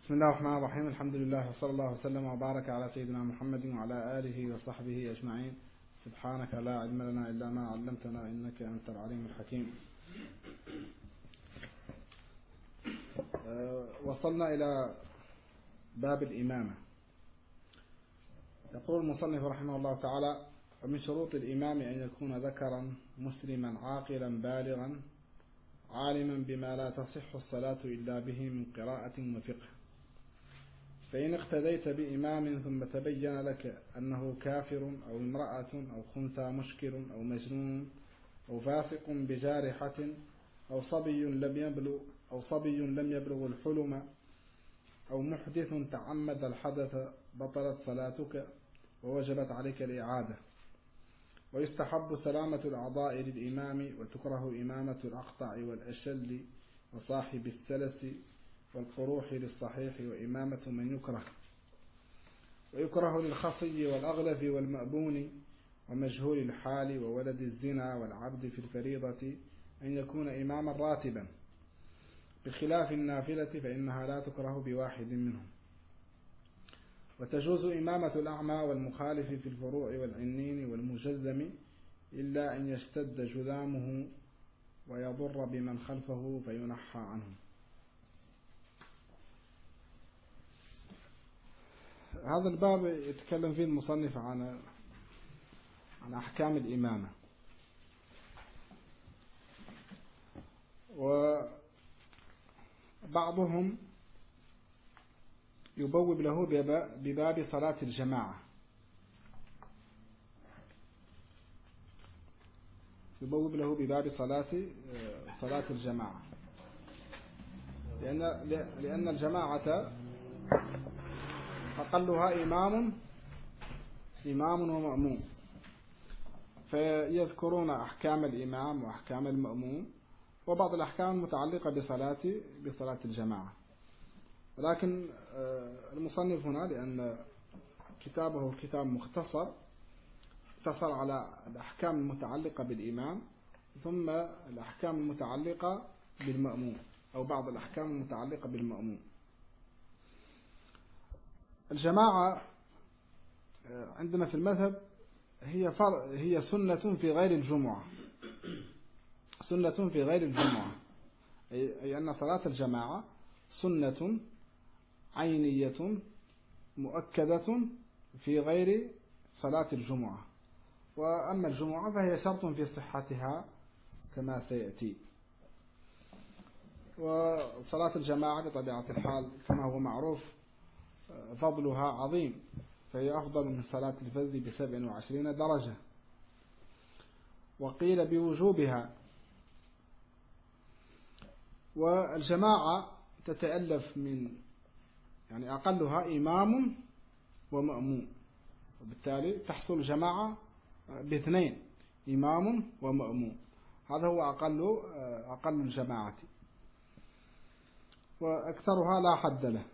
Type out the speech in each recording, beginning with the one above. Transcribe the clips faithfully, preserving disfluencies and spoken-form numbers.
بسم الله الرحمن الرحيم. الحمد لله وصلى الله وسلم وبارك على سيدنا محمد وعلى آله وصحبه أجمعين. سبحانك لا علم لنا إلا ما علمتنا إنك أنت العليم الحكيم. وصلنا إلى باب الإمامة. يقول المصنف رحمه الله تعالى: ومن شروط الإمام أن يكون ذكرا مسلما عاقلا بالغا عالما بما لا تصح الصلاة إلا به من قراءة وفقه. فإن اقتديت بإمام ثم تبين لك أنه كافر أو امرأة أو خنثى مشكل أو مجنون أو فاسق بجارحة أو صبي لم يبلغ أو صبي لم يبلغ الحلم أو محدث تعمد الحدث بطلت صلاتك ووجبت عليك الإعادة. ويستحب سلامة الأعضاء للإمام، وتكره إمامة الأقطع والأشل وصاحب السلس والقروح للصحيح وإمامة من يكره. ويكره للخصي والأغلف والمأبون ومجهول الحال وولد الزنا والعبد في الفريضة أن يكون إماما راتبا، بخلاف النافلة فإنها لا تكره بواحد منهم. وتجوز إمامة الأعمى والمخالف في الفروع والعنين والمجذم إلا أن يشتد جذامه ويضر بمن خلفه فينحى عنه. هذا الباب يتكلم فيه المصنف عن عن أحكام الإمامة، وبعضهم يبوب له بباب صلاة الجماعة، يبوب له بباب صلاة صلاة الجماعة لأن لأن الجماعة أقلها إمام إمام ومأموم، فيذكرون أحكام الإمام وأحكام المأموم وبعض الأحكام المتعلقة بصلاة بصلاة الجماعة. ولكن المصنف هنا لأن كتابه كتاب مختصر اقتصر على الأحكام المتعلقة بالإمام ثم الأحكام المتعلقة بالمأموم أو بعض الأحكام المتعلقة بالمأموم. الجماعة عندنا في المذهب هي هي سنة في غير الجمعة، سنة في غير الجمعة، أي أن صلاة الجماعة سنة عينية مؤكدة في غير صلاة الجمعة. وأما الجمعة فهي شرط في صحتها كما سيأتي. وصلاة الجماعة بطبيعة الحال كما هو معروف فضلها عظيم، فهي أفضل من صلاة الفذ بسبع وعشرين درجة. وقيل بوجوبها. والجماعة تتألف من يعني أقلها إمام ومأموم، وبالتالي تحصل جماعة باثنين إمام ومأموم، هذا هو أقل أقل الجماعة، وأكثرها لا حد له.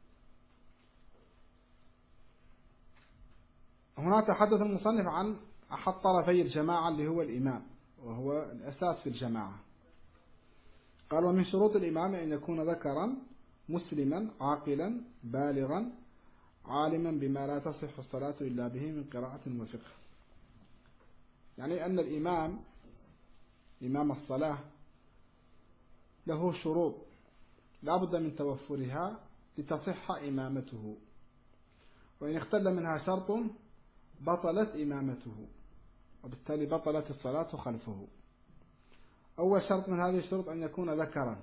هنا تحدث المصنف عن أحد طرفي الجماعة اللي هو الإمام، وهو الأساس في الجماعة. قال: ومن شروط الإمام أن يكون ذكرا مسلما عاقلا بالغا عالما بما لا تصح الصلاة إلا به من قراءة وفقه. يعني أن الإمام إمام الصلاة له شروط لا بد من توفرها لتصح إمامته، وإن اختل منها شرط بطلت إمامته، وبالتالي بطلت الصلاة خلفه. أول شرط من هذه الشروط أن يكون ذكرا،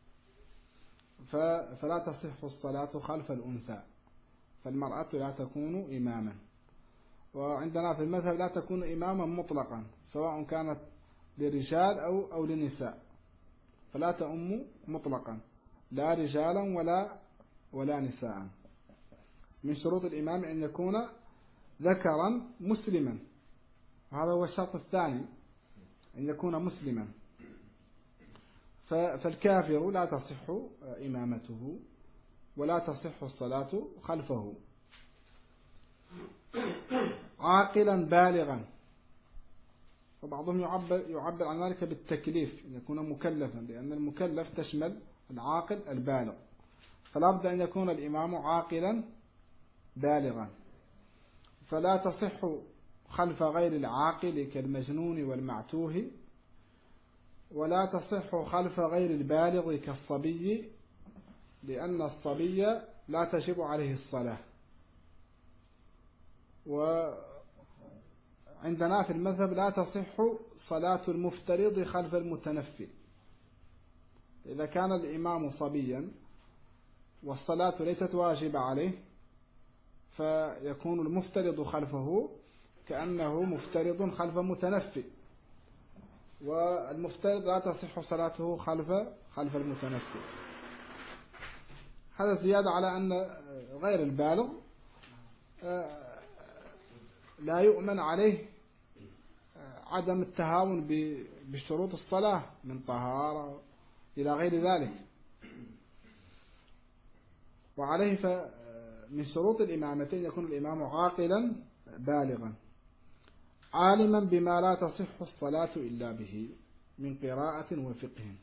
فلا تصح الصلاة خلف الأنثى، فالمرأة لا تكون إماما. وعندنا في المذهب لا تكون إماما مطلقا سواء كانت لرجال أو أو لنساء، فلا تؤم مطلقا لا رجالا ولا ولا نساء. من شروط الإمام أن يكون ذكرا مسلما، وهذا هو الشرط الثاني، أن يكون مسلما. فالكافر لا تصح إمامته ولا تصح الصلاة خلفه. عاقلا بالغا، وبعضهم يعبر, يعبر عن ذلك بالتكليف، أن يكون مكلفا، لأن المكلف تشمل العاقل البالغ، فلا بد أن يكون الإمام عاقلا بالغا، فلا تصح خلف غير العاقل كالمجنون والمعتوه، ولا تصح خلف غير البالغ كالصبي، لأن الصبي لا تجب عليه الصلاة. وعندنا في المذهب لا تصح صلاة المفترض خلف المتنفل. إذا كان الإمام صبيا والصلاة ليست واجبة عليه، فيكون المفترض خلفه كأنه مفترض خلف متنفل، والمفترض لا تصح صلاته خلف خلف المتنفل. هذا زيادة على أن غير البالغ لا يؤمن عليه عدم التهاون بشروط الصلاة من طهارة إلى غير ذلك. وعليه فمن شروط الإمامتين يكون الإمام عاقلا بالغا عالما بما لا تصح الصلاة إلا به من قراءة وفقه.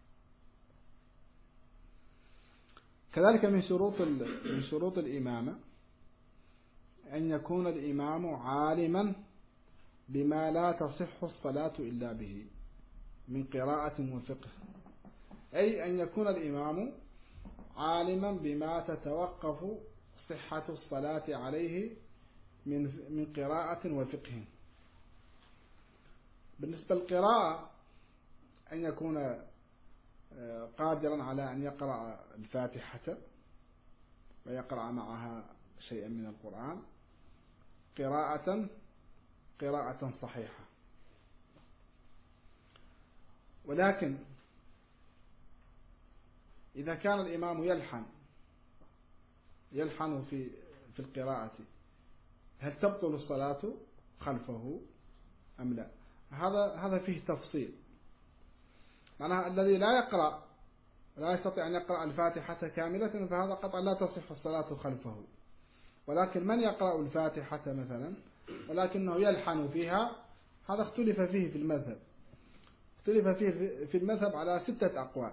كذلك من شروط من شروط الإمامة أن يكون الإمام عالما بما لا تصح الصلاة إلا به من قراءة وفقه، أي أن يكون الإمام عالما بما تتوقف صحة الصلاة عليه من من قراءة وفقه. بالنسبة للقراءة أن يكون قادرا على أن يقرأ الفاتحة ويقرأ معها شيئا من القرآن قراءة قراءة صحيحة. ولكن إذا كان الإمام يلحن يلحن في في القراءة، هل تبطل الصلاة خلفه أم لا؟ هذا هذا فيه تفصيل. معناها الذي لا يقرأ لا يستطيع أن يقرأ الفاتحة كاملة، فهذا قطعا لا تصح الصلاة خلفه. ولكن من يقرأ الفاتحة مثلا ولكنه يلحن فيها، هذا اختلف فيه في المذهب اختلف فيه في المذهب على ستة أقوال.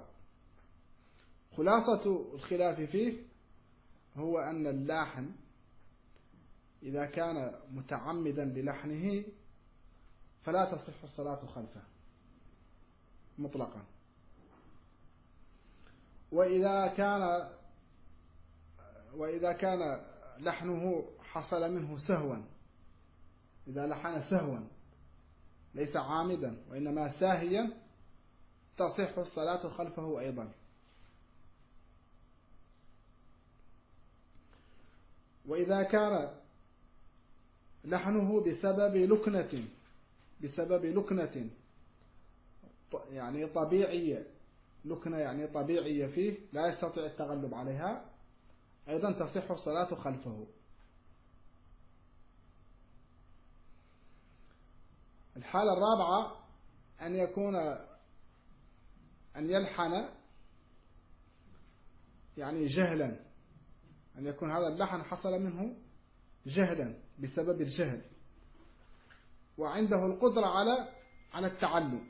خلاصة الخلاف فيه هو أن اللاحن إذا كان متعمدا للحنه فلا تصح الصلاة خلفه مطلقا. وإذا كان وإذا كان لحنه حصل منه سهوا، إذا لحن سهوا ليس عامدا وإنما ساهيا، تصح الصلاة خلفه أيضا. وإذا كان لحنه بسبب لكنة بسبب لكنة يعني طبيعية، لكنة يعني طبيعية فيه لا يستطيع التغلب عليها، أيضا تصح الصلاة خلفه. الحالة الرابعة أن يكون أن يلحن يعني جهلا، أن يكون هذا اللحن حصل منه جهلا بسبب الجهل، وعنده القدرة على على التعلم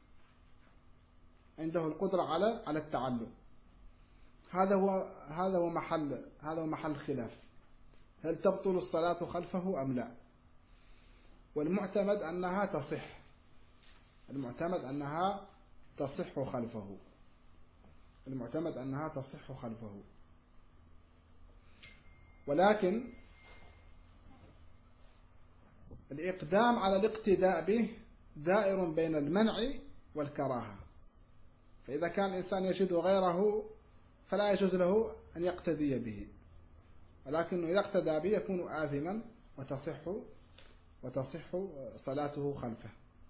عنده القدرة على على التعلم. هذا هو هذا هو محل هذا هو محل الخلاف، هل تبطل الصلاة خلفه أم لا؟ والمعتمد أنها تصح المعتمد أنها تصح خلفه المعتمد أنها تصح خلفه. ولكن الإقدام على الاقتداء به دائر بين المنع والكراهة. فإذا كان الإنسان يجد غيره فلا يجوز له أن يقتدي به، ولكنه إذا اقتدى به يكون آثما وتصح وتصح صلاته خلفه.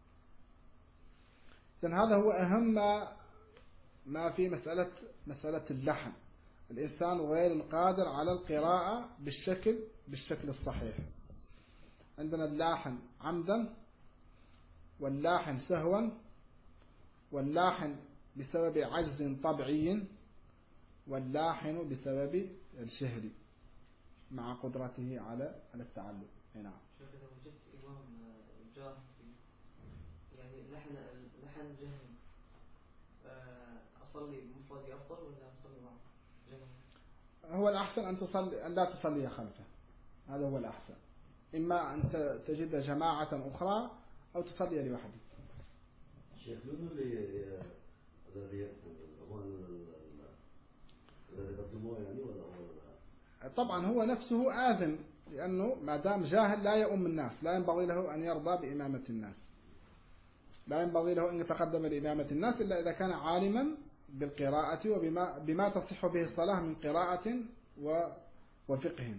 إذن هذا هو أهم ما في مسألة مسألة اللحن. الإنسان غير القادر على القراءة بالشكل بالشكل الصحيح. عندنا اللاحن عمدا، واللاحن سهوا، واللاحن بسبب عجز طبيعي، واللاحن بسبب الشهر مع قدرته على على التعلم. نعم. شيخ إذا وجدت إمام جاهل يعني لحن لحن جهل، أصلي مفردي أفضل ولا أصلي معه جماعة؟ هو الأحسن أن تصلي، أن لا تصلي خلفه، هذا هو الأحسن. إما أن تجد جماعة أخرى أو تصلي لوحدك. شيخ من اللي الذي هو الذي قدموه يعني ولا هو؟ طبعا هو نفسه آثم، لأنه ما دام جاهل لا يؤم الناس، لا ينبغي له أن يرضى بإمامة الناس، لا ينبغي له أن يتقدم لإمامة الناس إلا إذا كان عالما بالقراءة وبما بما تصح به الصلاة من قراءة وفقه.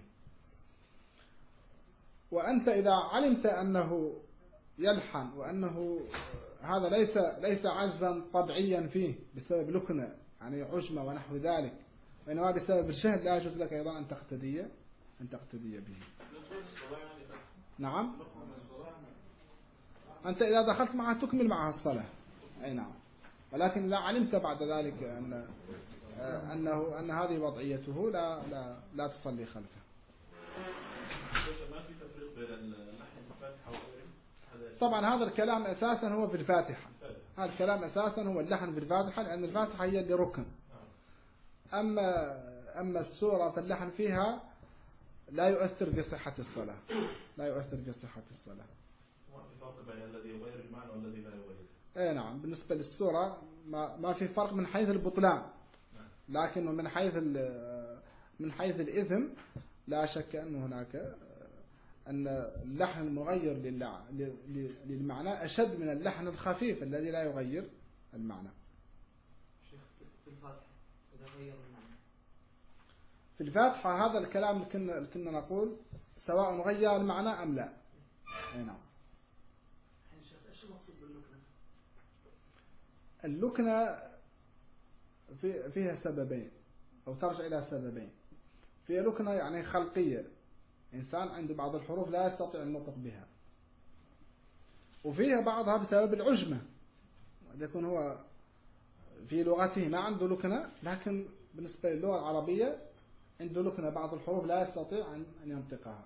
وأنت إذا علمت أنه يلحن وأنه هذا ليس ليس عجزا طبيعيا فيه بسبب لكنة يعني عجمة ونحو ذلك، وإنما بسبب الجهل، لا يجوز لك أيضا أن تقتدي أن تقتدي به. نعم، أنت إذا دخلت معها تكمل معها الصلاة، أي نعم، ولكن إذا علمت بعد ذلك أن أنه أن هذه وضعيته لا لا لا تصلي خلفه. ما في تفريق بين اللحن الفاتحة وغيره؟ طبعا هذا الكلام أساسا هو في الفاتحة، هذا الكلام أساسا هو اللحن في الفاتحة، لأن الفاتحة هي اللي ركن. أما أما السورة فاللحن فيها لا يؤثر في صحة الصلاة، لا يؤثر في صحة الصلاة. ما في فرق بين الذي يغير المعنى والذي لا يغير؟ أي نعم، بالنسبة للسورة ما ما في فرق من حيث البطلان، لكن من حيث من حيث الإثم لا شك أن هناك أن اللحن المغير للمعنى أشد من اللحن الخفيف الذي لا يغير المعنى. شيخ في الفاتحة إذا غير المعنى في الفاتحة هذا الكلام اللي كنا اللي كنا نقول سواء غير المعنى أم لا. أي نعم. شيخ إيش المقصود باللكنة؟ اللكنة في فيها سببين أو ترجع إلى سببين. فيها لكنة يعني خلقية، إنسان عنده بعض الحروف لا يستطيع النطق بها، وفيها بعضها بسبب العجمة، يكون هو في لغته ما عنده لكنة، لكن بالنسبة للغة العربية عنده لكنة، بعض الحروف لا يستطيع أن ينطقها.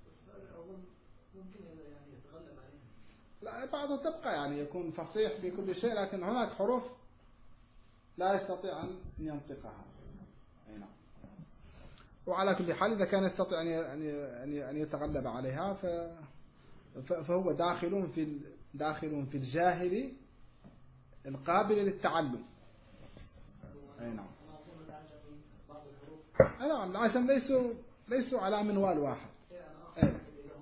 ممكن يعني يتغلب عليها. لا، بعضها تبقى يعني يكون فصيح بكل شيء، لكن هناك حروف لا يستطيع أن ينطقها. أي نعم. وعلى كل حال إذا كان يستطيع أن أن يتغلب عليها فهو داخل في داخل في الجاهل القابل للتعلم. أي نعم. أي نعم، العجم ليسوا ليسوا على منوال واحد. أي.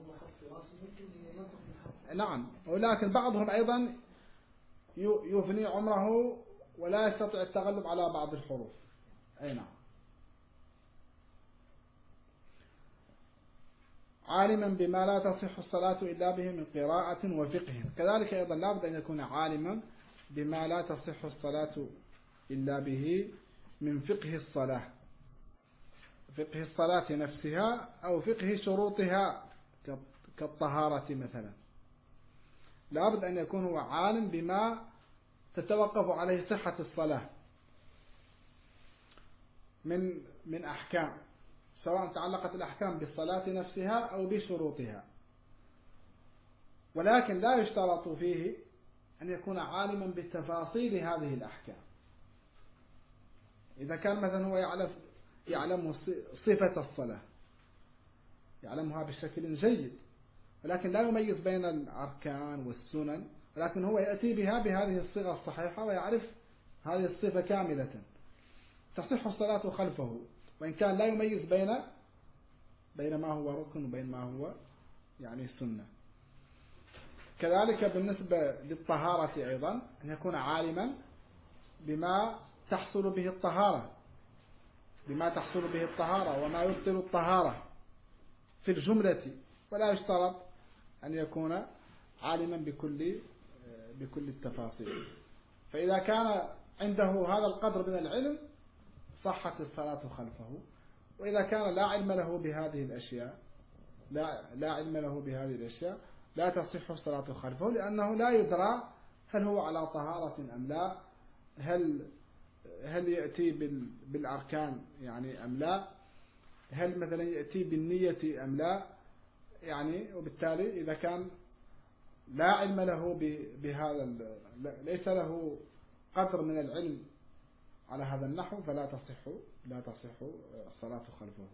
نعم، ولكن بعضهم أيضا يفني عمره ولا يستطيع التغلب على بعض الحروف. أي نعم. عالما بما لا تصح الصلاة إلا به من قراءة وفقه، كذلك أيضا لابد أن يكون عالما بما لا تصح الصلاة إلا به من فقه الصلاة، فقه الصلاة نفسها أو فقه شروطها كالطهارة مثلا. لابد أن يكون هو عالم بما تتوقف عليه صحة الصلاة من من أحكام، سواء تعلقت الأحكام بالصلاة نفسها أو بشروطها. ولكن لا يشترط فيه أن يكون عالما بتفاصيل هذه الأحكام. إذا كان مثلا هو يعلم يعلم صفة الصلاة، يعلمها بشكل جيد، ولكن لا يميز بين الأركان والسنن، ولكن هو يأتي بها بهذه الصيغة الصحيحة ويعرف هذه الصفة كاملة، تصح الصلاة خلفه، وإن كان لا يميز بين بين ما هو ركن وبين ما هو يعني سنة. كذلك بالنسبة للطهارة أيضا أن يكون عالما بما تحصل به الطهارة، بما تحصل به الطهارة وما يبطل الطهارة في الجملة، ولا يشترط أن يكون عالما بكل بكل التفاصيل. فإذا كان عنده هذا القدر من العلم صحت الصلاة خلفه، وإذا كان لا علم له بهذه الأشياء لا لا علم له بهذه الأشياء لا تصح الصلاة خلفه، لأنه لا يدرى هل هو على طهارة أم لا، هل هل يأتي بالأركان يعني أم لا، هل مثلا يأتي بالنية أم لا، يعني وبالتالي إذا كان لا علم له بهذا، ليس له قدر من العلم على هذا النحو، فلا تصح لا تصح الصلاة خلفه.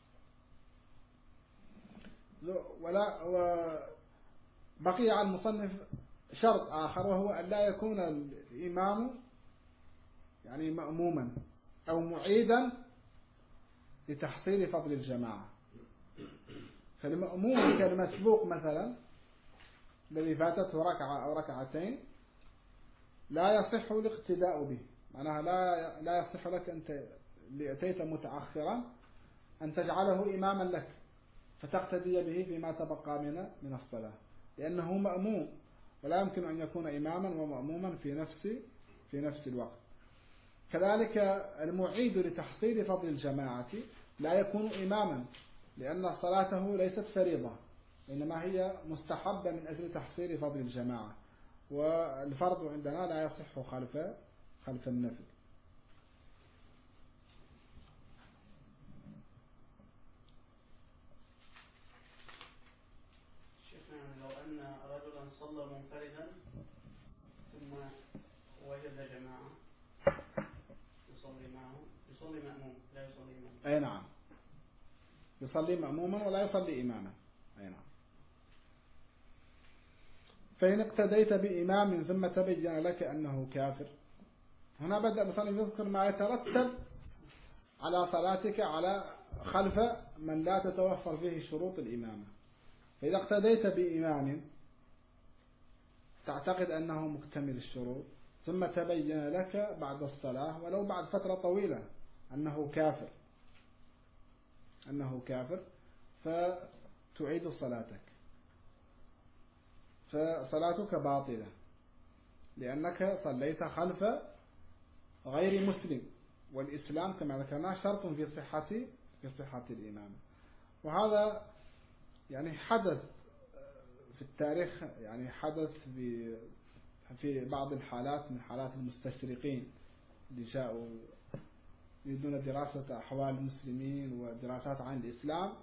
ولا وبقي على المصنف شرط آخر، وهو أن لا يكون الإمام يعني مأموما أو معيدا لتحصيل فضل الجماعة. فالمأموم كالمسبوق مثلا الذي فاتته ركعة أو ركعتين لا يصح الاقتداء به، معناها لا لا يصح لك أنت اللي أتيت متأخرا أن تجعله إماما لك فتقتدي به فيما تبقى من من الصلاة، لأنه مأموم ولا يمكن أن يكون إماما ومأموما في نفس في نفس الوقت. كذلك المعيد لتحصيل فضل الجماعة لا يكون إماما، لأن صلاته ليست فريضة إنما هي مستحبة من أجل تحصيل فضل الجماعة، والفرض عندنا لا يصح خلف خلف النفل. لو أن رجلا صلى منفردا ثم وجد جماعة يصلي معه، يصلي مأموم لا يصلي إماما. أي نعم، يصلي مأموما ولا يصلي إماما. أي نعم. فإن اقتديت بإمام ثم تبين لك أنه كافر، هنا بدأ المصنف يذكر ما يترتب على صلاتك على خلف من لا تتوفر فيه شروط الإمامة. فإذا اقتديت بإمام تعتقد أنه مكتمل الشروط ثم تبين لك بعد الصلاة ولو بعد فترة طويلة أنه كافر أنه كافر فتعيد صلاتك، فصلاتك باطلة لأنك صليت خلف غير مسلم، والإسلام كما ذكرنا شرط في صحة في صحة الإمامة. وهذا يعني حدث في التاريخ، يعني حدث في في بعض الحالات من حالات المستشرقين اللي جاءوا يريدون دراسة أحوال المسلمين ودراسات عن الإسلام،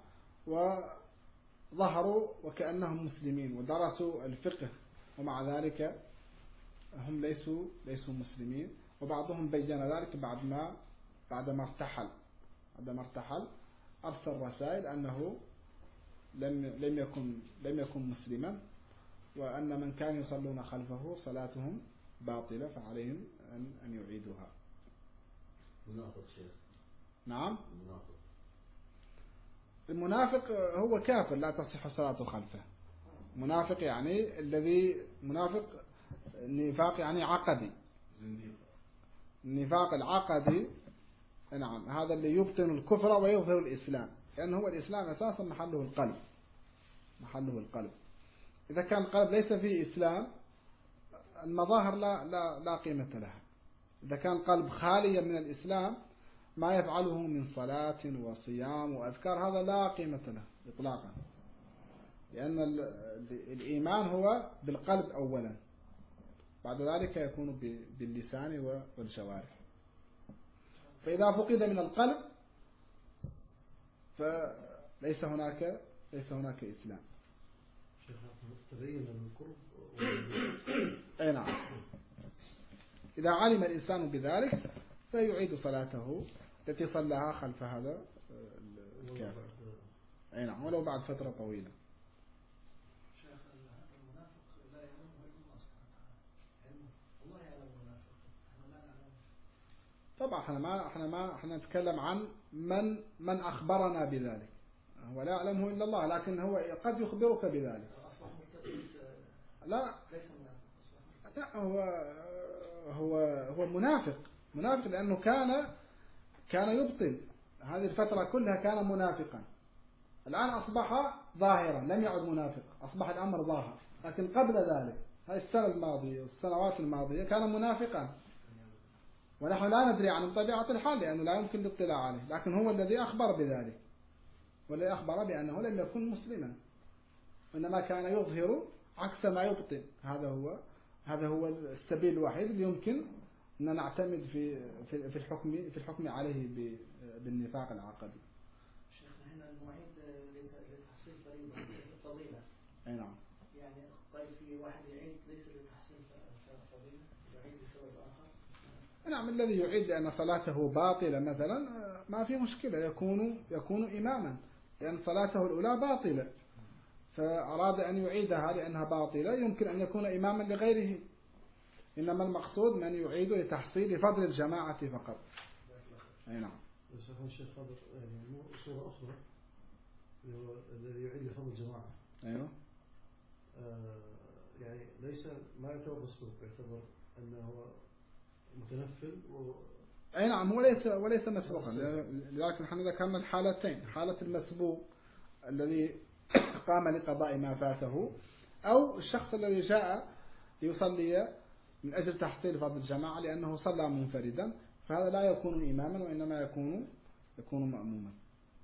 وظهروا وكأنهم مسلمين ودرسوا الفقه ومع ذلك هم ليسوا ليسوا مسلمين. وبعضهم بين ذلك بعد ما بعد ما ارتحل بعد ما ارتحل أرسل رسائل أنه لم لم يكن لم يكن مسلما، وأن من كان يصلون خلفه صلاتهم باطلة فعليهم أن أن يعيدوها. منافق شيخ. نعم. منافق. المنافق هو كافر لا تصح صلاته خلفه. منافق يعني الذي منافق نفاق يعني عقدي. النفاق العقدي نعم هذا اللي يبطن الكفر ويظهر الإسلام، لأنه هو الإسلام أساسا محله القلب محله القلب. إذا كان القلب ليس فيه إسلام المظاهر لا لا لا قيمة لها. إذا كان قلب خاليا من الإسلام ما يفعله من صلاة وصيام وأذكار هذا لا قيمة له إطلاقا، لأن الإيمان هو بالقلب أولا، بعد ذلك يكون باللسان والجوارح. فإذا فقد من القلب فليس هناك ليس هناك إسلام. شيخ تبين القرب. أي نعم. إذا علم الإنسان بذلك فيعيد صلاته التي صلىها خلف هذا الكافر. أي نعم ولو بعد فترة طويلة. شيخ المنافق لا يعلمه إلا الله سبحانه وتعالى، الله يعلم المنافق احنا لا نعلمه. طبعا احنا ما احنا ما احنا نتكلم عن من من أخبرنا بذلك، هو لا يعلمه إلا الله، لكن هو قد يخبرك بذلك. لا لا هو هو هو منافق منافق لأنه كان كان يبطل هذه الفترة كلها، كان منافقا. الآن أصبح ظاهرا لم يعد منافق، أصبح الأمر ظاهر. لكن قبل ذلك هذه السنة الماضية والسنوات الماضية كان منافقا، ونحن لا ندري عن طبيعة الحال لأنه لا يمكن الاطلاع عليه، لكن هو الذي أخبر بذلك والذي أخبر بأنه لم يكن مسلما، وإنما كان يظهر عكس ما يبطن. هذا هو هذا هو السبيل الوحيد اللي يمكن أن نعتمد في في في الحكم في الحكم عليه بالنفاق العقدي. شيخنا هنا المعيد لتحصيل فريضة فضيلة. أي نعم. يعني طيب في واحد يعيد ليس لتحصيل فضيلة، يعيد لسبب آخر. نعم الذي يعيد لأن صلاته باطلة مثلا ما في مشكلة، يكون يكون إماما، لأن صلاته الأولى باطلة فأراد أن يعيدها لأنها باطلة، يمكن أن يكون إماما لغيره. إنما المقصود من يعيد لتحصيل فضل الجماعة فقط. أي نعم. يسمون الشيخ فضل يعني صورة أخرى الذي يعيد لفضل الجماعة. أيوه. آه يعني ليس ما يعتبر مسبوق، يعتبر أنه متنفل و... أي نعم هو ليس وليس مسبوقا، لذلك نحن ذكرنا الحالتين، حالة المسبوق الذي قام لقضاء ما فاته، أو الشخص الذي جاء ليصلي من أجل تحصيل فضل الجماعة لأنه صلى منفردا، فهذا لا يكون إماما وإنما يكون يكون مأموما.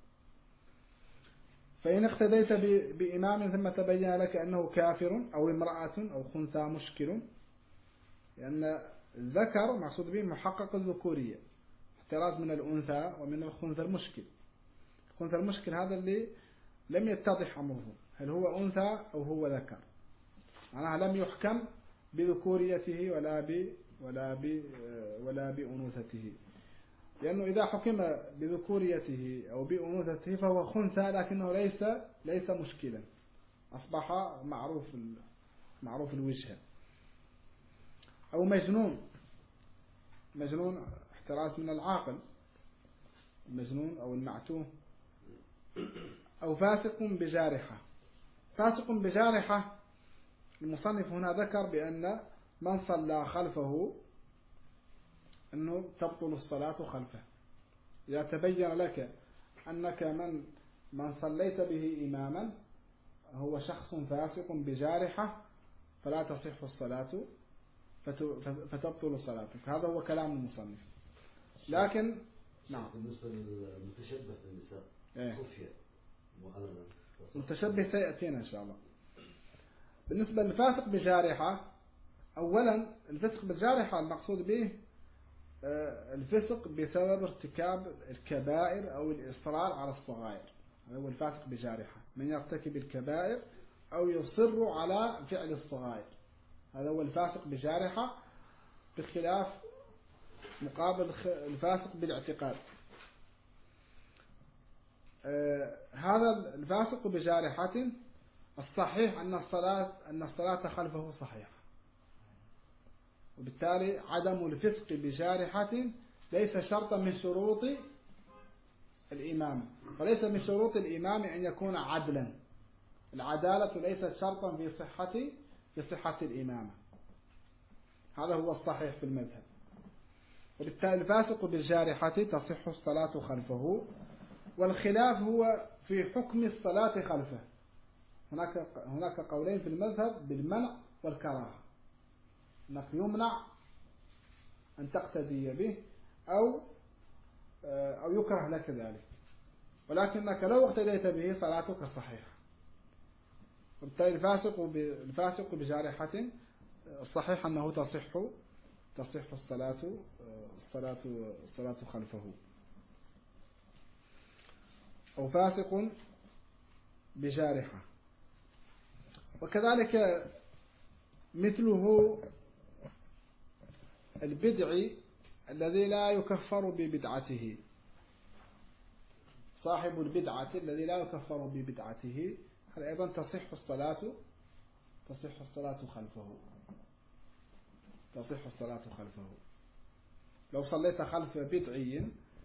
فإن اقتديت بإمام ثم تبين لك أنه كافر أو امرأة أو خنثى مشكل، لأن الذكر مقصود به محقق الذكورية، احتراز من الأنثى ومن الخنثى المشكل. الخنثى المشكل هذا اللي لم يتضح أمره هل هو أنثى أو هو ذكر، معناها لم يحكم بذكوريته ولا ب ولا ب ولا بأنوثته، لأنه إذا حكم بذكوريته أو بأنوثته فهو خنثى لكنه ليس ليس مشكلا، أصبح معروف معروف الوجه. أو مجنون، مجنون احتراز من العاقل، المجنون أو المعتوه. أو فاسق بجارحة. فاسق بجارحة المصنف هنا ذكر بأن من صلى خلفه أنه تبطل الصلاة خلفه، إذا تبين لك أنك من من صليت به إماما هو شخص فاسق بجارحة فلا تصح الصلاة فتبطل صلاتك. هذا هو كلام المصنف. لكن نعم بالنسبة للمتشبه بالنساء خفية معلنا متشبه سيأتينا إن شاء الله. بالنسبة للفاسق بجارحة، أولا الفسق بالجارحة المقصود به الفسق بسبب ارتكاب الكبائر أو الإصرار على الصغائر، هذا هو الفاسق بجارحة، من يرتكب الكبائر أو يصر على فعل الصغائر، هذا هو الفاسق بجارحة، بخلاف مقابل الفاسق بالاعتقاد. هذا الفاسق بجارحة الصحيح أن الصلاة أن الصلاة خلفه صحيحة، وبالتالي عدم الفسق بجارحة ليس شرطا من شروط الإمامة، وليس من شروط الإمام أن يكون عدلا. العدالة ليست شرطا في صحة في صحة الإمامة، هذا هو الصحيح في المذهب. وبالتالي الفاسق بالجارحة تصح الصلاة خلفه، والخلاف هو في حكم الصلاة خلفه. هناك هناك قولين في المذهب بالمنع والكراهة، أنك يمنع أن تقتدي به أو أو يكره لك ذلك، ولكنك لو اقتديت به صلاتك صحيحة. وبالتالي الفاسق الفاسق بجارحة الصحيح أنه تصح تصح الصلاة الصلاة الصلاة خلفه. أو فاسق بجارحة. وكذلك مثله البدعي الذي لا يكفر ببدعته، صاحب البدعة الذي لا يكفر ببدعته هل أيضا تصح الصلاة تصح الصلاة خلفه تصح الصلاة خلفه. لو صليت خلف بدعي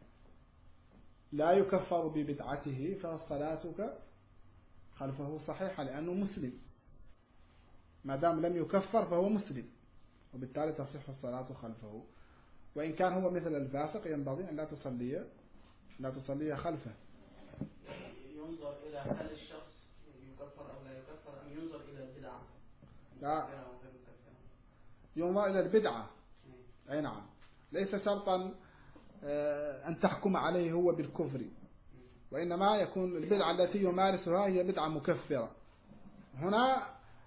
لا يكفر ببدعته فصلاتك خلفه صحيحة، لأنه مسلم، ما دام لم يكفر فهو مسلم، وبالتالي تصح الصلاة خلفه. وإن كان هو مثل الفاسق ينبغي أن لا تصلي لا تصلي خلفه. ينظر إلى هل الشخص يكفر أو لا يكفر، أم ينظر إلى البدعة؟ لا، ينظر إلى البدعة. أي نعم، ليس شرطا أن تحكم عليه هو بالكفر، وإنما يكون البدعة التي يمارسها هي بدعة مكفرة. هنا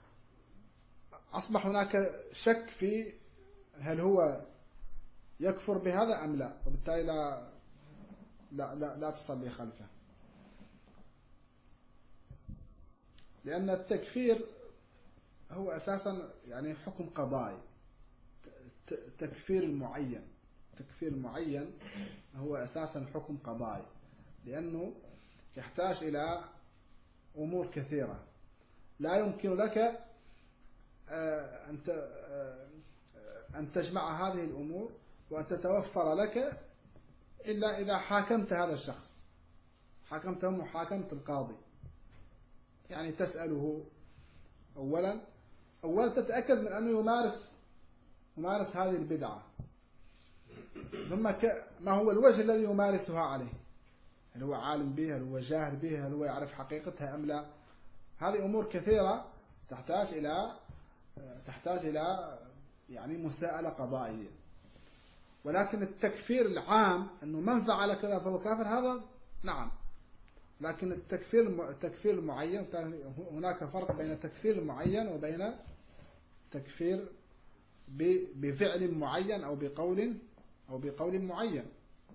أصبح هناك شك في هل هو يكفر بهذا أم لا، وبالتالي لا لا لا, لا تصلي خلفه، لأن التكفير هو أساسا يعني حكم قضائي، تكفير المعين، التكفير المعين هو أساسا حكم قضائي، لأنه يحتاج إلى أمور كثيرة لا يمكن لك أن تجمع هذه الأمور وأن تتوفر لك إلا إذا حاكمت هذا الشخص، حاكمته محاكمة القاضي. يعني تسأله أولا أولا تتأكد من أنه يمارس يمارس هذه البدعة، ثم ما هو الوجه الذي يمارسها عليه، هل هو عالم به، هل هو جاهل به، هل هو يعرف حقيقتها أم لا. هذه أمور كثيرة تحتاج إلى تحتاج إلى يعني مساءلة قضائية. ولكن التكفير العام أنه من فعل كذا فهو كافر، هذا نعم. لكن التكفير التكفير المعين، هناك فرق بين التكفير المعين وبين تكفير بفعل معين أو بقول أو بقول معين.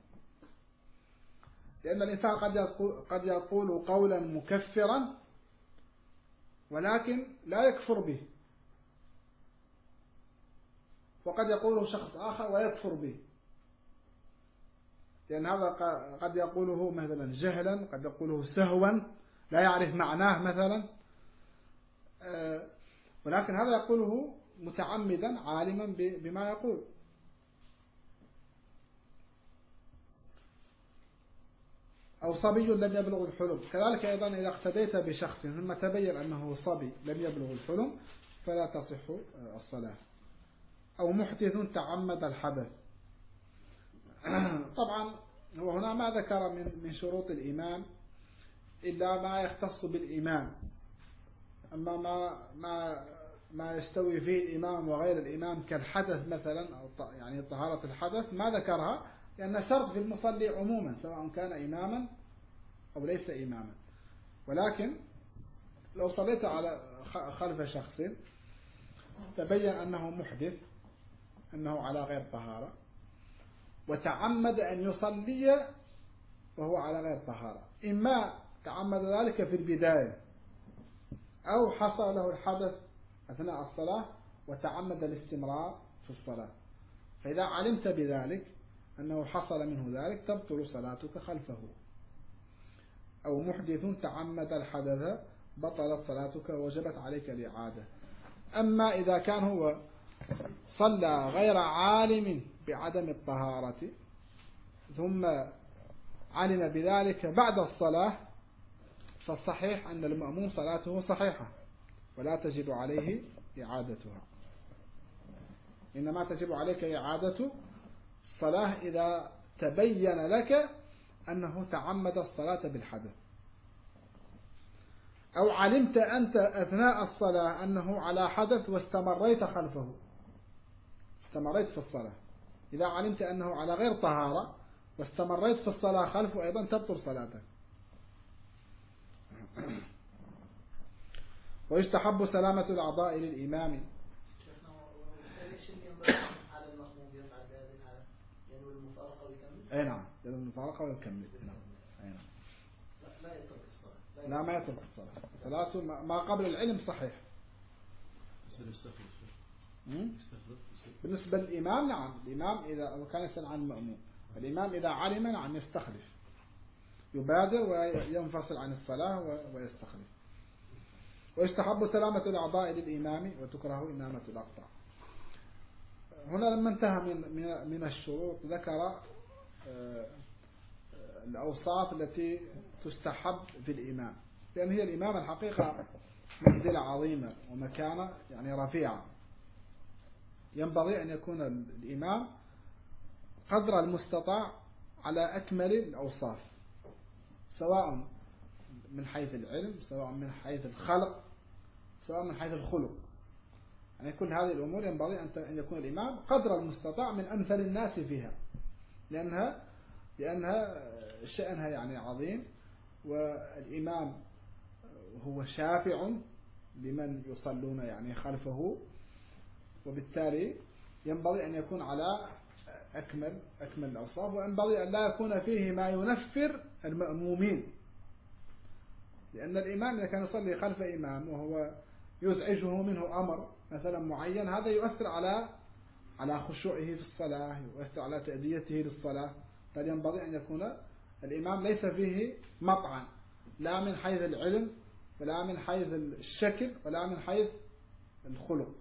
لأن الإنسان قد يقول قد يقول قولا مكفرا ولكن لا يكفر به، وقد يقوله شخص آخر ويكفر به، لأن هذا قد يقوله مثلا جهلا، قد يقوله سهوا لا يعرف معناه مثلا، ولكن هذا يقوله متعمدا عالما بما يقول. أو صبي لم يبلغ الحلم، كذلك أيضا إذا اقتديت بشخص ثم تبين أنه صبي لم يبلغ الحلم فلا تصح الصلاة. أو محدث تعمد الحدث. طبعا هو هنا ما ذكر من من شروط الإمام إلا ما يختص بالإمام، أما ما ما ما يستوي فيه الإمام وغير الإمام كالحدث مثلا، أو يعني طهارة الحدث ما ذكرها، لأن شرط في المصلي عموما سواء كان إماما أو ليس إماما. ولكن لو صليت على خلف شخص تبين أنه محدث، أنه على غير طهارة، وتعمد أن يصلي وهو على غير طهارة، إما تعمد ذلك في البداية أو حصل له الحدث أثناء الصلاة وتعمد الاستمرار في الصلاة، فإذا علمت بذلك أنه حصل منه ذلك تبطل صلاتك خلفه. أو محدث تعمد الحدث بطلت صلاتك ووجبت عليك الإعادة. أما إذا كان هو صلى غير عالم بعدم الطهارة ثم علم بذلك بعد الصلاة فالصحيح أن المأموم صلاته صحيحة ولا تجب عليه إعادتها، إنما تجب عليك إعادة الصلاة إذا تبين لك أنه تعمد الصلاة بالحدث، أو علمت أنت أثناء الصلاة أنه على حدث واستمريت خلفه، استمريت في الصلاة. إذا علمت أنه على غير طهارة واستمريت في الصلاة خلفه أيضا تبطل صلاتك. ويستحب سلامة الأعضاء للإمام. أي نعم، لأن المفارقة ويكمل. أي نعم. لا يترك الصلاة. لا ما يترك الصلاة، صلاته ما قبل العلم صحيح. بالنسبة للإمام نعم، الإمام إذا كان يسأل عن المأموم، الإمام إذا علم نعم يستخلف، يبادر وينفصل عن الصلاة ويستخلف. ويستحب سلامة الأعضاء للإمام وتكره إمامة الأقطع. هنا لما انتهى من من الشروط ذكر الأوصاف التي تستحب في الإمام، لأن هي الإمام الحقيقة منزلة عظيمة ومكانة يعني رفيعة، ينبغي أن يكون الإمام قدر المستطاع على أكمل الأوصاف، سواء من حيث العلم، سواء من حيث الخلق، سواء من حيث الخلق. يعني كل هذه الأمور ينبغي أن يكون الإمام قدر المستطاع من أمثل الناس فيها، لأنها لأنها شأنها يعني عظيم، والإمام هو شافع لمن يصلون يعني خلفه، وبالتالي ينبغي أن يكون على أكمل أكمل الأوصاف، وينبغي أن لا يكون فيه ما ينفر المأمومين، لأن الإمام إذا كان يصلي خلف إمام وهو يزعجه منه أمر مثلا معين، هذا يؤثر على على خشوعه في الصلاة، يؤثر على تأديته للصلاة. فينبغي أن يكون الإمام ليس فيه مطعن، لا من حيث العلم ولا من حيث الشكل ولا من حيث الخلق.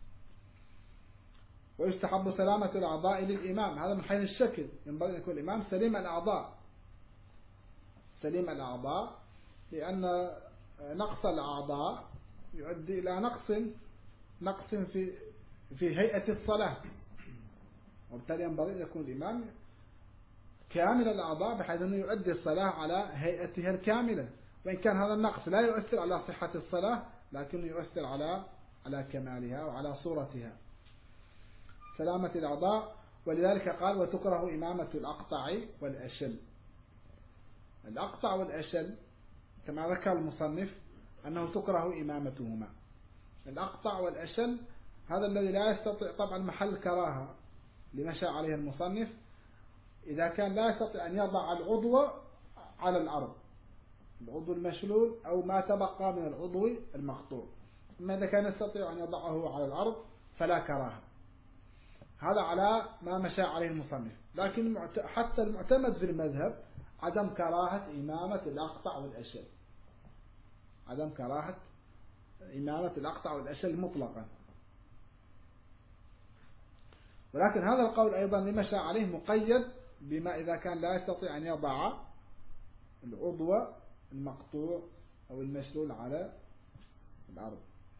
ويستحب سلامة الأعضاء للإمام، هذا من حيث الشكل، ينبغي أن يكون الإمام سليم الأعضاء، سليم الأعضاء، لأن نقص الأعضاء يؤدي إلى نقص نقص في في هيئة الصلاة، وبالتالي ينبغي أن يكون الإمام كامل الأعضاء بحيث أنه يؤدي الصلاة على هيئتها الكاملة، وإن كان هذا النقص لا يؤثر على صحة الصلاة لكنه يؤثر على على كمالها وعلى صورتها. سلامة الأعضاء، ولذلك قال وتكره إمامة الأقطع والأشل. الأقطع والأشل كما ذكر المصنف أنه تكره إمامتهما. الأقطع والأشل هذا الذي لا يستطيع، طبعا محل كراهة لمشى عليه المصنف إذا كان لا يستطيع أن يضع العضو على الأرض، العضو المشلول أو ما تبقى من العضو المقطوع. أما إذا كان يستطيع أن يضعه على الأرض فلا كراهة. هذا على ما مشى عليه المصنف، لكن حتى المعتمد في المذهب عدم كراهة إمامة الأقطع والأشل، عدم كراهة إمامة الأقطع والأشل مطلقا. ولكن هذا القول أيضا لمشى عليه مقيد بما إذا كان لا يستطيع أن يضع العضو المقطوع أو المشلول على الأرض.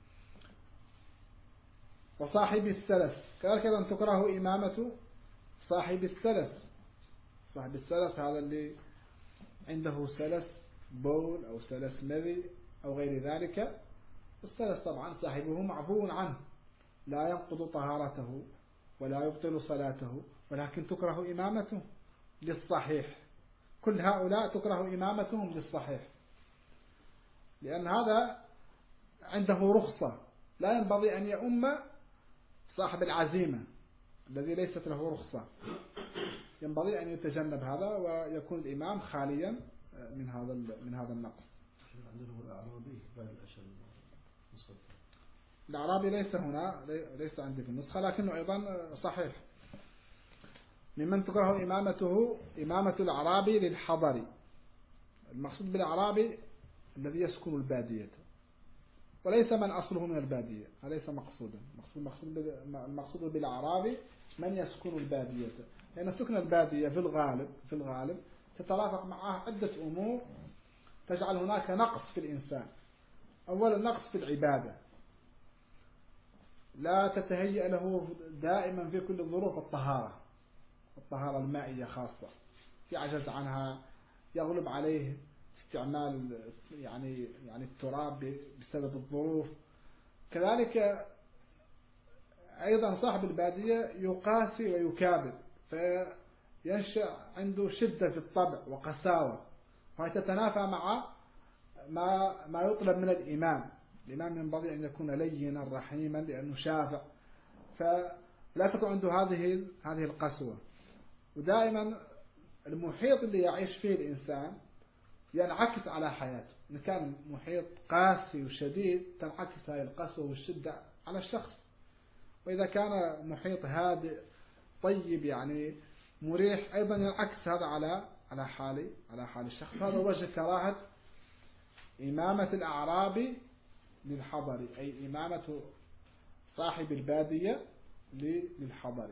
وصاحب السلس كذلك أيضا تكره إمامة صاحب السلس. صاحب السلس هذا اللي عنده سلس بول أو سلس مذي أو غير ذلك. السلس طبعا صاحبه معفو عنه، لا ينقض طهارته ولا يبطل صلاته، ولكن تكره إمامته للصحيح. كل هؤلاء تكره إمامتهم للصحيح، لأن هذا عنده رخصة، لا ينبغي أن يؤم صاحب العزيمة الذي ليست له رخصة، ينبغي أن يتجنب هذا ويكون الإمام خاليا من هذا من هذا النقص. عندنا الأعرابي بعد الأشل. الأعرابي ليس هنا، ليس عندي في النسخة، لكنه أيضا صحيح. ممن تكره إمامته إمامة الأعرابي للحضر. المقصود بالأعرابي الذي يسكن البادية، وليس من أصله من البادية، هذا ليس مقصودا. المقصود المقصود بالأعرابي من يسكن البادية، لأن سكن البادية في الغالب في الغالب تترافق معه عدة أمور تجعل هناك نقص في الإنسان. أولا نقص في العبادة، لا تتهيأ له دائما في كل الظروف الطهارة، الطهارة المائية خاصة، يعجز عنها، يغلب عليه استعمال يعني يعني التراب بسبب الظروف. كذلك أيضا صاحب البادية يقاسي ويكابد، فينشأ عنده شدة في الطبع وقساوة، وهي تتنافى مع ما ما يطلب من الإمام. الإمام ينبغي أن يكون لينا رحيما لأنه شافع، فلا تكون عنده هذه هذه القسوة. ودائما المحيط اللي يعيش فيه الإنسان ينعكس على حياته، إن كان محيط قاسي وشديد تنعكس هذه القسوة والشدة على الشخص، وإذا كان محيط هادئ طيب يعني مريح أيضا ينعكس هذا على على حال على حال الشخص. هذا وجه كراهة إمامة الأعرابي للحضر، أي إمامة صاحب البادية للحضر.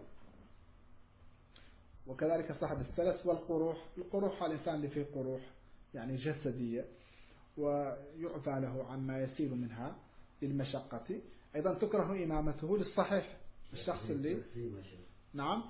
وكذلك صاحب السلس والقروح. القروح الإنسان اللي فيه قروح يعني جسدية ويعفى له عما يسيل منها للمشقة، أيضا تكره إمامته للصحيح. الشخص اللي نعم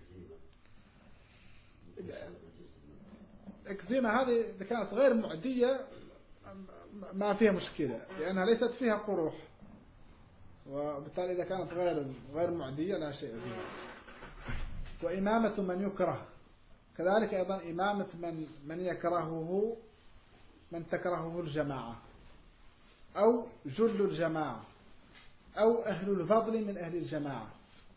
الإكزيما هذه إذا كانت غير معدية ما فيها مشكلة لأنها ليست فيها قروح، وبالتالي إذا كانت غير غير معدية لا شيء فيها. وإمامة من يكره كذلك أيضا إمامة من من يكرهه من تكرهه الجماعة أو جل الجماعة أو أهل الفضل من أهل الجماعة.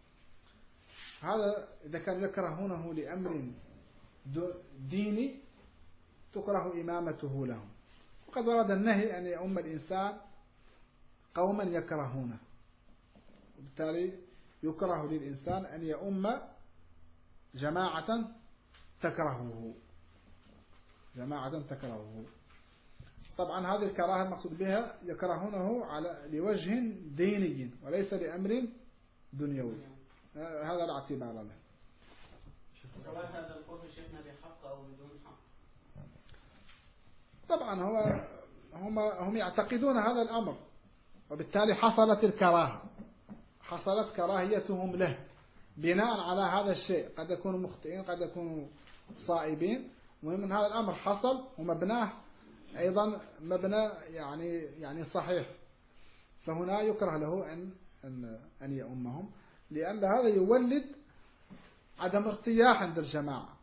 هذا إذا كانوا يكرهونه لأمر ديني تكره إمامته لهم. وقد ورد النهي أن يؤم الإنسان قوما يكرهونه، وبالتالي يكره للإنسان أن يؤم جماعة تكرهه جماعة تكرهه طبعا هذه الكراهة المقصود بها يكرهونه على لوجه ديني وليس لأمر دنيوي، هذا لا اعتبار له. سواء هذا الكفر شيخنا بحق أو بدون حق. طبعا هو هم هم يعتقدون هذا الأمر، وبالتالي حصلت الكراهة، حصلت كراهيتهم له بناء على هذا الشيء. قد يكونوا مخطئين، قد يكونوا صائبين، المهم ان هذا الأمر حصل ومبناه أيضا مبنى يعني يعني صحيح، فهنا يكره له أن أن أن يؤمهم، لأن هذا يولد عدم ارتياح عند الجماعة،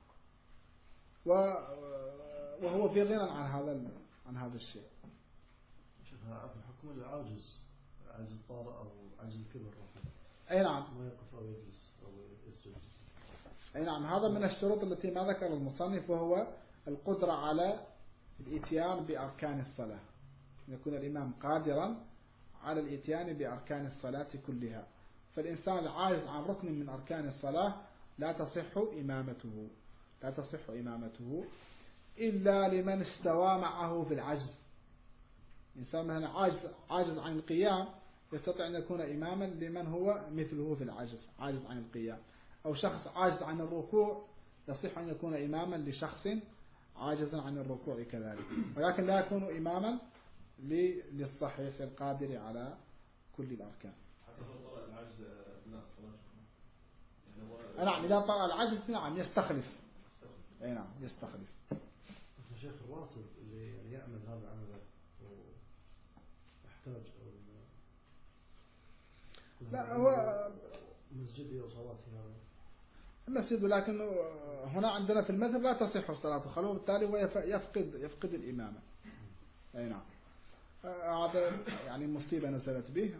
وهو في غنى عن هذا عن هذا الشيء. شيخنا في الحكم العاجز، عاجز طارئ أو عاجز الكبر، أي نعم، ما يقف أو يجلس أو يسجد. أي نعم، هذا من الشروط التي ما ذكر المصنف، وهو القدرة على الإتيان بأركان الصلاة، يكون الإمام قادرا على الإتيان بأركان الصلاة كلها. فالإنسان العاجز عن ركن من أركان الصلاة لا تصح إمامته لا تصح إمامته إلا لمن استوى معه في العجز. إنسان مثلا عاجز عاجز عن القيام يستطيع أن يكون إماما لمن هو مثله في العجز، عاجز عن القيام. أو شخص عاجز عن الركوع يصح أن يكون إماما لشخص عاجزا عن الركوع كذلك، ولكن لا يكون إماما للصحيح القادر على كل الأركان. حتى لو طلع العجز أثناء الصلاة يعني هو نعم، إذا طلع العجز نعم يستخلف. أي نعم يستخلف. مثل شيخ الراتب اللي يعني يعمل هذا العمل ويحتاج أو لا هو مسجدي أو صلاتي هذا المسجد، لكن هنا عندنا في المذهب لا تصح الصلاة خلوه، بالتالي هو يفقد يفقد الإمامة. أي نعم، هذا يعني مصيبة نزلت به،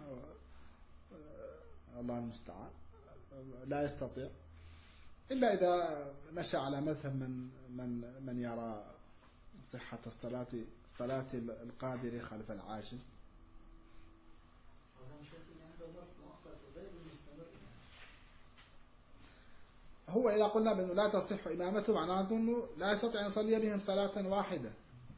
الله المستعان، لا يستطيع إلا إذا مشى على مذهب من من من يرى صحة الصلاة صلاة القادر خلف العاجز. هو إذا قلنا بأنه لا تصح إمامته معناته أنه لا يستطيع أن يصلي بهم صلاة واحدة،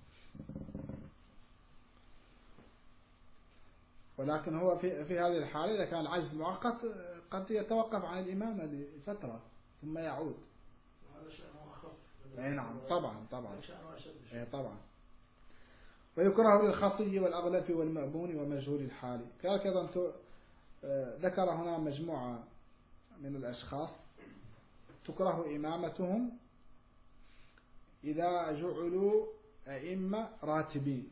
ولكن هو في في هذه الحالة إذا كان العجز مؤقت قد يتوقف عن الإمامة لفترة ثم يعود. هذا شأنه أخف. أي نعم طبعا طبعا. شأنه أشد. أي طبعا. ويكره للخصي والأغلف والمأبون ومجهول الحال. كذلك أيضا ذكر هنا مجموعة من الأشخاص تكره إمامتهم إذا جعلوا أئمة راتبين،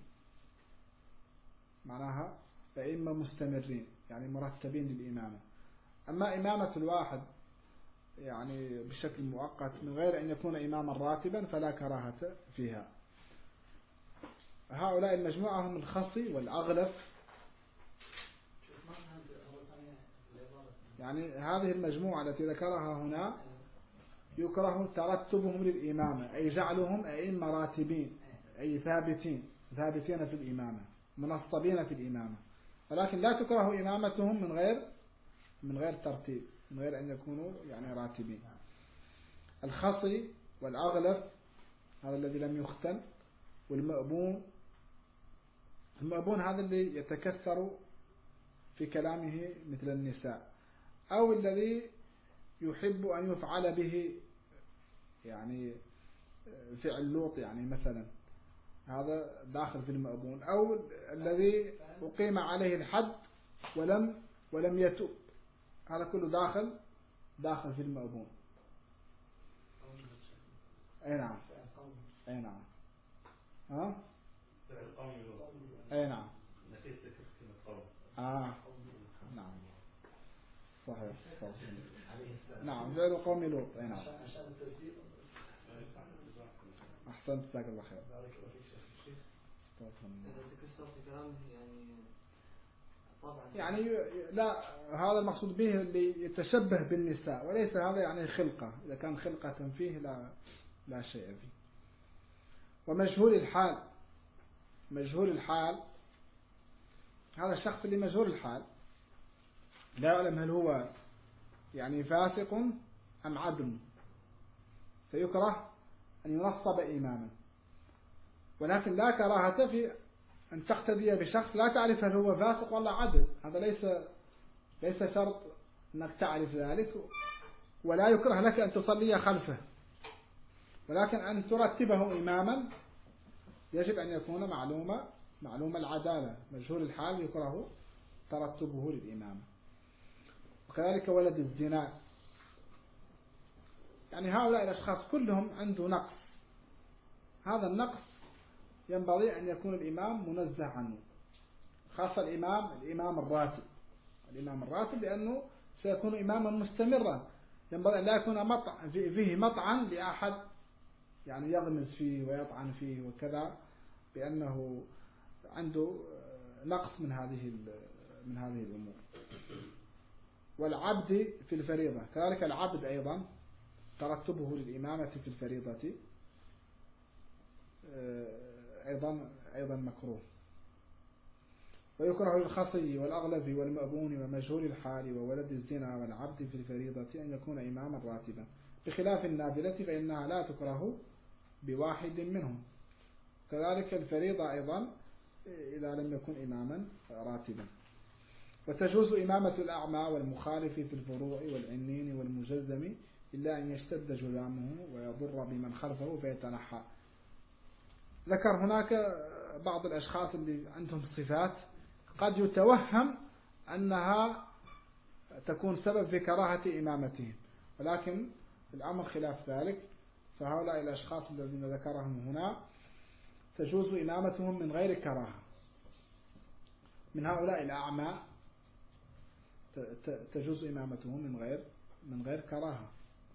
معناها أئمة مستمرين يعني مرتبين للإمامة. أما إمامة الواحد يعني بشكل مؤقت من غير أن يكون إماما راتبا فلا كراهة فيها. هؤلاء المجموعة هم الخصي والأغلف، يعني هذه المجموعة التي ذكرها هنا يكره ترتبهم للإمامة، أي جعلهم أئمة راتبين، أي ثابتين ثابتين في الإمامة، منصبين في الإمامة، ولكن لا تكره إمامتهم من غير من غير ترتيب، من غير أن يكونوا يعني راتبين. الخصي والأغلف هذا الذي لم يختن، والمأبون، المأبون هذا اللي يتكثر في كلامه مثل النساء، أو الذي يحب أن يفعل به يعني فعل لوط يعني مثلا، هذا داخل في المأبون، أو الذي أقيم عليه الحد ولم ولم يتوب، هذا كله داخل داخل في المأبون. أي نعم أي نعم ها أي نعم نسيت ذكر كلمة قوم. آه نعم صحيح صحيح. نعم فعل قوم لوط. أي نعم أحسنت جزاك الله خير. إذا تكسر في كلامه يعني طبعا يعني لا، هذا المقصود به اللي يتشبه بالنساء، وليس هذا يعني خلقة، إذا كان خلقة فيه لا لا شيء فيه. ومجهول الحال، مجهول الحال هذا الشخص اللي مجهول الحال لا يعلم هل هو يعني فاسق أم عدل، فيكره أن ينصب إماما. ولكن لا كراهة في أن تقتدي بشخص لا تعرف هل هو فاسق ولا عدل، هذا ليس ليس شرط أنك تعرف ذلك، ولا يكره لك أن تصلي خلفه، ولكن أن ترتبه إماما يجب أن يكون معلومة معلوم العدالة مجهول الحال، يكره ترتبه للإمامة. وكذلك ولد الزنا، يعني هؤلاء الأشخاص كلهم عنده نقص، هذا النقص ينبغي أن يكون الإمام منزه عنه، خاصة الإمام الإمام الراتب الإمام الراتب لأنه سيكون إماما مستمرا، ينبغي أن لا يكون مطع فيه مطعن لأحد يعني يغمز فيه ويطعن فيه وكذا، بأنه عنده نقص من هذه من هذه الأمور. والعبد في الفريضة كذلك، العبد أيضا ترتبه للإمامة في الفريضة أيضا أيضا مكروه. ويكره للخصي والأغلب والمأبون ومجهول الحال وولد الزنا والعبد في الفريضة أن يكون إماما راتبا، بخلاف النافلة فإنها لا تكره بواحد منهم. كذلك الفريضة أيضا إذا لم يكن إماما راتبا. وتجوز إمامة الأعمى والمخالف في الفروع والعنين والمجزم إلا أن يشتد جذامه ويضر بمن خلفه فيتنحى. ذكر هناك بعض الأشخاص اللي عندهم صفات قد يتوهم أنها تكون سبب في كراهة إمامتهم، ولكن الأمر خلاف ذلك. فهؤلاء الأشخاص الذين ذكرهم هنا تجوز إمامتهم من غير كراهة. من هؤلاء الأعمى تجوز إمامتهم من غير من غير كراهة.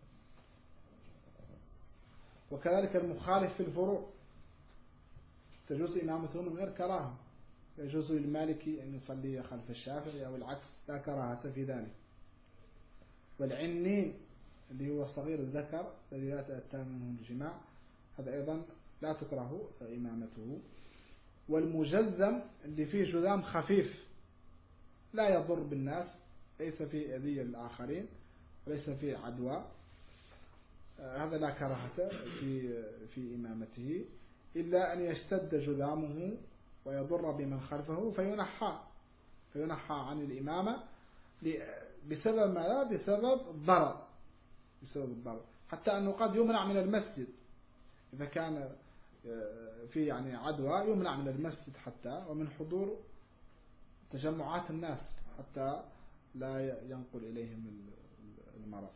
وكذلك المخالف في الفروع تجوز إمامته من غير كراهة، يجوز للمالكي أن يصلي خلف الشافعي أو العكس، لا كراهة في ذلك. والعنين اللي هو الصغير الذكر الذي لا تأتى منه الجماع، هذا أيضا لا تكره إمامته. والمجزم اللي فيه جذام خفيف لا يضر بالناس، ليس فيه أذية للآخرين وليس فيه عدوى، هذا لا كراهة في في إمامته، إلا أن يشتد جذامه ويضر بمن خلفه فينحى فينحى عن الإمامة بسبب ما لا بسبب الضرر بسبب الضرر حتى أنه قد يمنع من المسجد إذا كان في يعني عدوى، يمنع من المسجد حتى ومن حضور تجمعات الناس حتى لا ينقل إليهم المرض.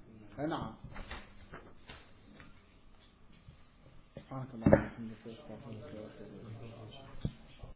نعم. سبحانك اللهم وبحمدك.